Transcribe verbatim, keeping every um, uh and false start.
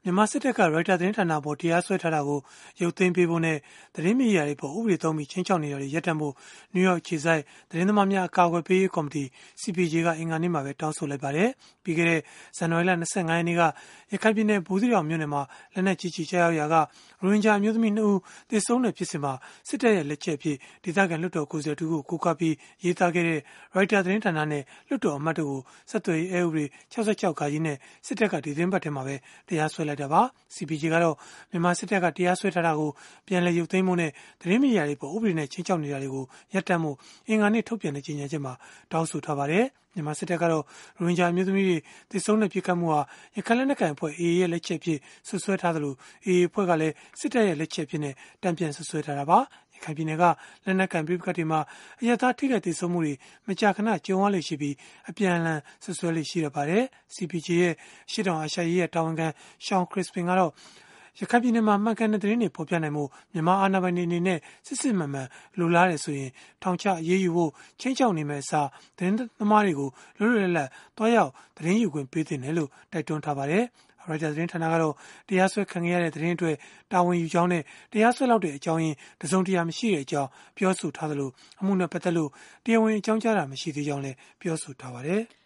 မြန်မာစစ်တပ်က ရိုက်တာသတင်းဌာနအပေါ် တရားစွဲထားတာကို ရုပ်သိမ်းပေးဖို့နဲ့ သတင်းမီဒီယာတွေအပေါ် ဥပဒေသုံးပြီး ခြိမ်းခြောက်နေတာတွေ ရပ်တန့်ဖို့ နယူးယောက်အခြေစိုက် သတင်းသမားများ အကာအကွယ်ပေးရေး ကော်မတီ C P J က အင်္ဂါနေ့မှာပဲ တောင်းဆိုလိုက်ပါတယ်။ ပြီးခဲ့တဲ့ ဇန်နဝါရီလ ၂၅ ရက်နေ့က ရခိုင်ပြည်နယ် ဘူးသီးတောင်မြို့နယ်မှာ လက်နက်ကြီးကျည် ကျရောက်ရာက ရိုဟင်ဂျာအမျိုးသမီး နှစ် ဦး သေဆုံးတဲ့ ဖြစ်စဉ်မှာ စစ်တပ်ရဲ့ လက်ချက်အဖြစ် ဒေသခံလွှတ်တော်ကိုယ်စားလှယ်တဦးကို ကိုးကားပြီး ရေးသားခဲ့တဲ့ ရိုက်တာသတင်းဌာနနဲ့ လွှတ်တော်အမတ်တို့ကို ဆက်သွယ်ရေးအက်ဥပဒေ ၆၆ နဲ့ စစ်တပ်က ဒီသီတင်းပတ်ထဲမှာပဲ တရားစွဲလိုက်တာပါ။ C P J ကတော့ မြန်မာစစ်တပ်က တရားစွဲထားတာကို ပြန်လည်ရုပ်သိမ်းဖို့နဲ့ သတင်းမီဒီယာတွေအပေါ် ဥပဒေနဲ့ ခြိမ်းခြောက်နေတာတွေကို ရပ်တန့်ဖို့ အင်္ဂါနေ့ ထုတ်ပြန်တဲ့ ကြေညာချက်မှာ တောင်းဆိုထားပါတယ်။ မြန်မာစစ်တပ်ကတော့ ရိုဟင်ဂျာအမျိုးသမီးတွေ သေဆုံးတဲ့ ပစ်ခတ်မှုဟာ ရခိုင်လက်နက်ကိုင်အဖွဲ့ A A ရဲ့ လက်ချက်အဖြစ် စွပ်စွဲထားသလို၊ A A အဖွဲ့ကလည်း စစ်တပ်ရဲ့ လက်ချက်အဖြစ် တန်ပြန်စွပ်စွဲထားတာပါ။ ရခိုင်ပြည်နယ်က လက်နက်ကိုင် ပဋိပက္ခတွေမှာ အရပ်သား ထိခိုက်သေဆုံးမှုတွေ မကြာခဏ ကြုံရလေ့ရှိပြီး အပြန်အလှန် စွပ်စွဲလေ့ရှိတတ်ပါတယ်။ C P J ရဲ့ အရှေ့တောင်အာရှရေးရာ တာဝန်ခံ Shawn Crispin ကတော့ ရခိုင်ပြည်နယ်မှာ မှန်ကန်တဲ့ သတင်းတွေ ဖော်ပြနိုင်ဖို့ မြန်မာအာဏာပိုင်တွေအနေနဲ့ စစ်စစ်မှန်မှန် လိုလားတယ်ဆိုရင် ထောင်ချအရေးယူဖို့ ခြိမ်းခြောက်နေမယ့်အစား သတင်းသမားတွေကို လွတ်လွတ်လပ်လပ် သွားရောက် သတင်းယူခွင့် ပေးသင့်တယ်လို့ တိုက်တွန်းထားပါတယ်။ ရိုက်တာသတင်းဌာနကတော့ တရားစွဲခံခဲ့ရတဲ့ သတင်းအတွက် တာဝန်ယူကြောင်းနဲ့ တရားစွဲလောက်တဲ့ အကြောင်းရင်း တစုံတရာ မရှိကြောင်း ပြောဆိုထားသလို၊ အမှုနဲ့ ပတ်သက်လို့ တရားဝင် အကြောင်းကြားတာ မရှိသေးကြောင်းလည်း ပြောဆိုထားပါတယ်။